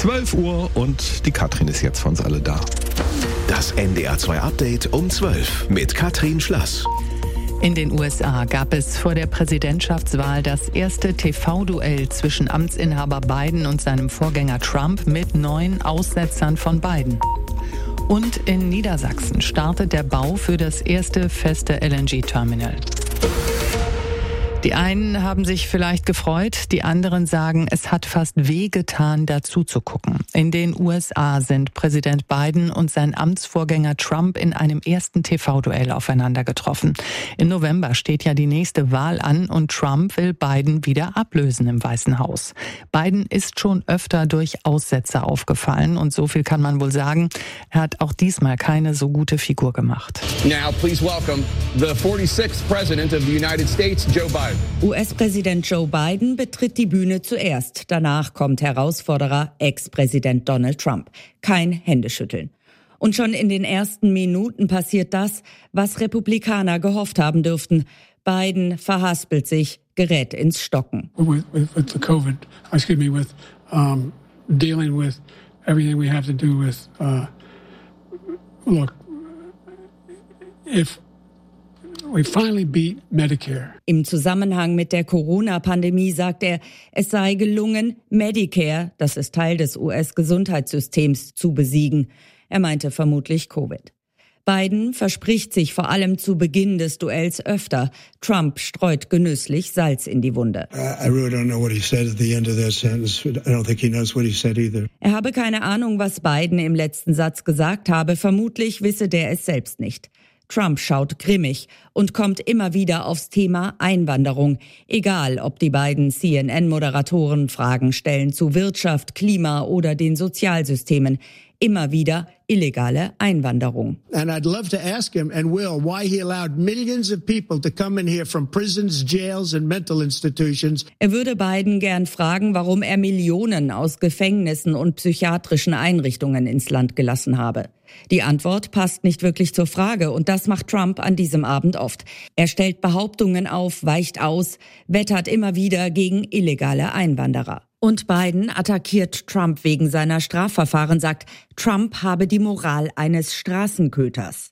12 Uhr und die Katrin ist jetzt für uns alle da. Das NDR 2 Update um 12 mit Katrin Schlass. In den USA gab es vor der Präsidentschaftswahl das erste TV-Duell zwischen Amtsinhaber Biden und seinem Vorgänger Trump mit 9 Aussetzern von Biden. Und in Niedersachsen startet der Bau für das erste feste LNG-Terminal. Die einen haben sich vielleicht gefreut, die anderen sagen, es hat fast wehgetan, dazu zu gucken. In den USA sind Präsident Biden und sein Amtsvorgänger Trump in einem ersten TV-Duell aufeinander getroffen. Im November steht ja die nächste Wahl an und Trump will Biden wieder ablösen im Weißen Haus. Biden ist schon öfter durch Aussetzer aufgefallen und so viel kann man wohl sagen, er hat auch diesmal keine so gute Figur gemacht. Now please welcome the 46th President of the United States, Joe Biden. US-Präsident Joe Biden betritt die Bühne zuerst. Danach kommt Herausforderer Ex-Präsident Donald Trump. Kein Händeschütteln. Und schon in den ersten Minuten passiert das, was Republikaner gehofft haben dürften. Biden verhaspelt sich, gerät ins Stocken. With the COVID, with dealing with everything we have to do with, look, if we finally beat Medicare. Im Zusammenhang mit der Corona-Pandemie sagt er, es sei gelungen, Medicare, das ist Teil des US-Gesundheitssystems, zu besiegen. Er meinte vermutlich Covid. Biden verspricht sich vor allem zu Beginn des Duells öfter. Trump streut genüsslich Salz in die Wunde. Er habe keine Ahnung, was Biden im letzten Satz gesagt habe. Vermutlich wisse der es selbst nicht. Trump schaut grimmig und kommt immer wieder aufs Thema Einwanderung. Egal, ob die beiden CNN-Moderatoren Fragen stellen zu Wirtschaft, Klima oder den Sozialsystemen. Immer wieder illegale Einwanderung. And I'd love to ask him and will why he allowed millions of people to come in here from prisons, jails and mental institutions. Er würde Biden gern fragen, warum er Millionen aus Gefängnissen und psychiatrischen Einrichtungen ins Land gelassen habe. Die Antwort passt nicht wirklich zur Frage und das macht Trump an diesem Abend oft. Er stellt Behauptungen auf, weicht aus, wettert immer wieder gegen illegale Einwanderer. Und Biden attackiert Trump wegen seiner Strafverfahren, sagt, Trump habe die Moral eines Straßenköters.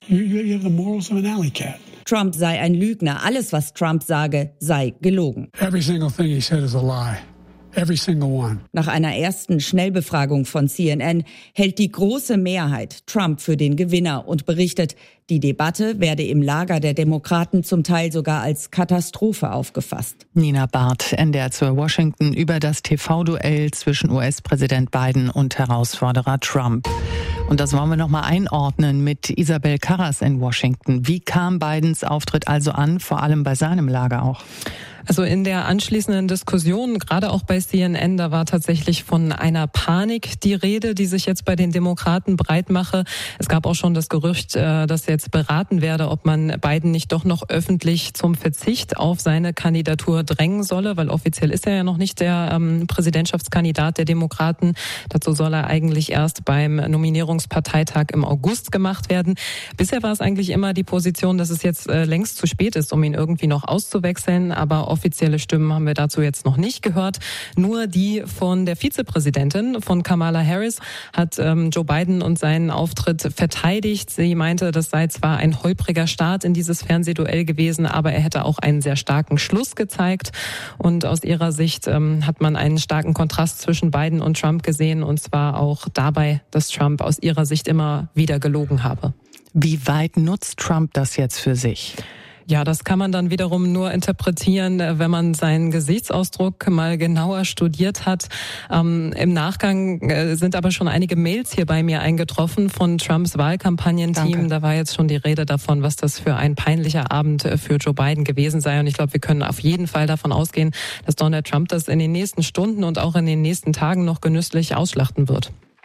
Trump sei ein Lügner. Alles, was Trump sage, sei gelogen. Every single thing he said is a lie. Every single one. Nach einer ersten Schnellbefragung von CNN hält die große Mehrheit Trump für den Gewinner und berichtet, die Debatte werde im Lager der Demokraten zum Teil sogar als Katastrophe aufgefasst. Nina Barth, NDR 2 Washington, über das TV-Duell zwischen US-Präsident Biden und Herausforderer Trump. Und das wollen wir nochmal einordnen mit Isabel Karras in Washington. Wie kam Bidens Auftritt also an, vor allem bei seinem Lager auch? Also in der anschließenden Diskussion, gerade auch bei CNN, da war tatsächlich von einer Panik die Rede, die sich jetzt bei den Demokraten breit mache. Es gab auch schon das Gerücht, dass jetzt beraten werde, ob man Biden nicht doch noch öffentlich zum Verzicht auf seine Kandidatur drängen solle, weil offiziell ist er ja noch nicht der Präsidentschaftskandidat der Demokraten. Dazu soll er eigentlich erst beim Nominierungsparteitag im August gemacht werden. Bisher war es eigentlich immer die Position, dass es jetzt längst zu spät ist, um ihn irgendwie noch auszuwechseln, aber offizielle Stimmen haben wir dazu jetzt noch nicht gehört. Nur die von der Vizepräsidentin, von Kamala Harris, hat Joe Biden und seinen Auftritt verteidigt. Sie meinte, das sei zwar ein holpriger Start in dieses Fernsehduell gewesen, aber er hätte auch einen sehr starken Schluss gezeigt. Und aus ihrer Sicht hat man einen starken Kontrast zwischen Biden und Trump gesehen, und zwar auch dabei, dass Trump aus ihrer Sicht immer wieder gelogen habe. Wie weit nutzt Trump das jetzt für sich? Ja, das kann man dann wiederum nur interpretieren, wenn man seinen Gesichtsausdruck mal genauer studiert hat. Im Nachgang sind aber schon einige Mails hier bei mir eingetroffen von Trumps Wahlkampagnenteam. Danke. Da war jetzt schon die Rede davon, was das für ein peinlicher Abend für Joe Biden gewesen sei. Und ich glaube, wir können auf jeden Fall davon ausgehen, dass Donald Trump das in den nächsten Stunden und auch in den nächsten Tagen noch genüsslich ausschlachten wird.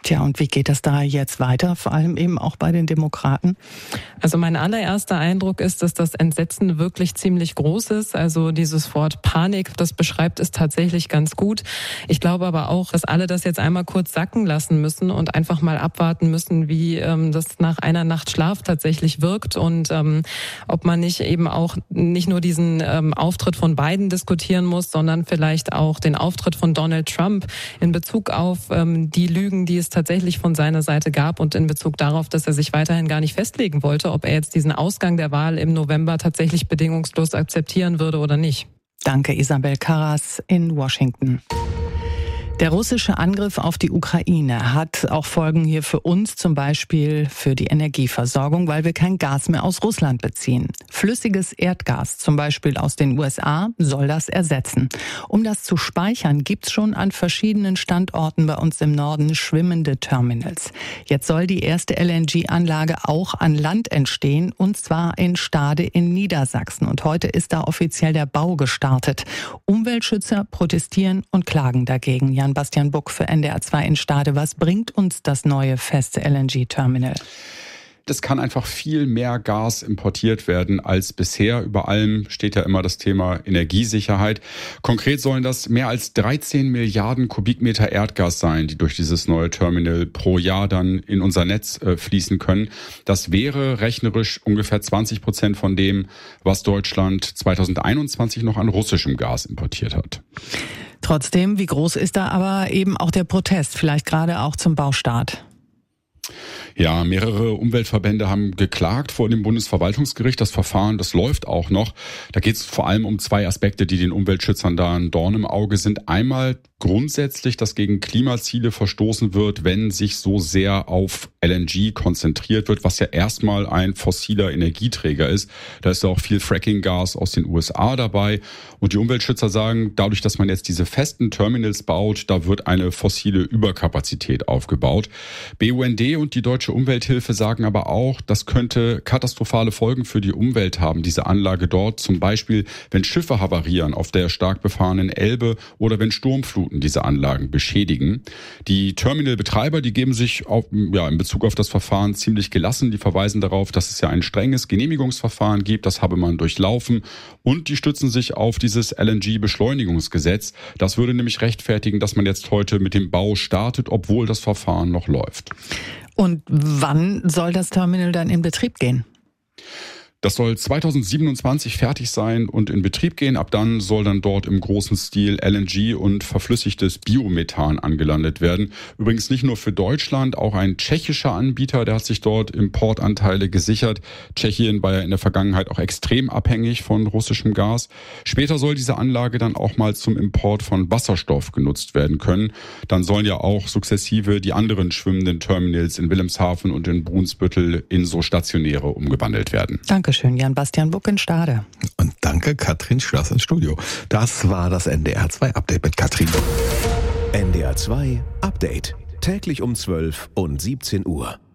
Tja, und wie geht das da jetzt weiter, vor allem eben auch bei den Demokraten? Also mein allererster Eindruck ist, dass das Entsetzen wirklich ziemlich groß ist. Also dieses Wort Panik, das beschreibt es tatsächlich ganz gut. Ich glaube aber auch, dass alle das jetzt einmal kurz sacken lassen müssen und einfach mal abwarten müssen, wie das nach einer Nacht Schlaf tatsächlich wirkt und ob man nicht eben auch nicht nur diesen Auftritt von Biden diskutieren muss, sondern vielleicht auch den Auftritt von Donald Trump in Bezug auf die Lügen, die es tatsächlich von seiner Seite gab und in Bezug darauf, dass er sich weiterhin gar nicht festlegen wollte, ob er jetzt diesen Ausgang der Wahl im November tatsächlich bedingungslos akzeptieren würde oder nicht. Danke, Isabel Karras in Washington. Der russische Angriff auf die Ukraine hat auch Folgen hier für uns, zum Beispiel für die Energieversorgung, weil wir kein Gas mehr aus Russland beziehen. Flüssiges Erdgas, zum Beispiel aus den USA, soll das ersetzen. Um das zu speichern, gibt's schon an verschiedenen Standorten bei uns im Norden schwimmende Terminals. Jetzt soll die erste LNG-Anlage auch an Land entstehen, und zwar in Stade in Niedersachsen. Und heute ist da offiziell der Bau gestartet. Umweltschützer protestieren und klagen dagegen. Jan-Bastian Buck für NDR 2 in Stade. Was bringt uns das neue feste LNG-Terminal? Es kann einfach viel mehr Gas importiert werden als bisher. Über allem steht ja immer das Thema Energiesicherheit. Konkret sollen das mehr als 13 Milliarden Kubikmeter Erdgas sein, die durch dieses neue Terminal pro Jahr dann in unser Netz fließen können. Das wäre rechnerisch ungefähr 20% von dem, was Deutschland 2021 noch an russischem Gas importiert hat. Trotzdem, wie groß ist da aber eben auch der Protest, vielleicht gerade auch zum Baustart? Ja, mehrere Umweltverbände haben geklagt vor dem Bundesverwaltungsgericht. Das Verfahren, das läuft auch noch. Da geht es vor allem um zwei Aspekte, die den Umweltschützern da ein Dorn im Auge sind. Einmal grundsätzlich, dass gegen Klimaziele verstoßen wird, wenn sich so sehr auf LNG konzentriert wird, was ja erstmal ein fossiler Energieträger ist. Da ist ja auch viel Fracking-Gas aus den USA dabei. Und die Umweltschützer sagen, dadurch, dass man jetzt diese festen Terminals baut, da wird eine fossile Überkapazität aufgebaut. BUND und die Deutsche Umwelthilfe sagen aber auch, das könnte katastrophale Folgen für die Umwelt haben, diese Anlage dort. Zum Beispiel, wenn Schiffe havarieren auf der stark befahrenen Elbe oder wenn Sturmfluten diese Anlagen beschädigen. Die Terminalbetreiber, die geben sich in Bezug auf das Verfahren ziemlich gelassen. Die verweisen darauf, dass es ja ein strenges Genehmigungsverfahren gibt. Das habe man durchlaufen. Und die stützen sich auf dieses LNG-Beschleunigungsgesetz. Das würde nämlich rechtfertigen, dass man jetzt heute mit dem Bau startet, obwohl das Verfahren noch läuft. Und wann soll das Terminal dann in Betrieb gehen? Das soll 2027 fertig sein und in Betrieb gehen. Ab dann soll dann dort im großen Stil LNG und verflüssigtes Biomethan angelandet werden. Übrigens nicht nur für Deutschland, auch ein tschechischer Anbieter, der hat sich dort Importanteile gesichert. Tschechien war ja in der Vergangenheit auch extrem abhängig von russischem Gas. Später soll diese Anlage dann auch mal zum Import von Wasserstoff genutzt werden können. Dann sollen ja auch sukzessive die anderen schwimmenden Terminals in Wilhelmshaven und in Brunsbüttel in so stationäre umgewandelt werden. Dankeschön, Jan-Bastian Buck in Stade. Und danke, Katrin Schloss ins Studio. Das war das NDR 2 Update mit Katrin. NDR 2 Update. Täglich um 12 und 17 Uhr.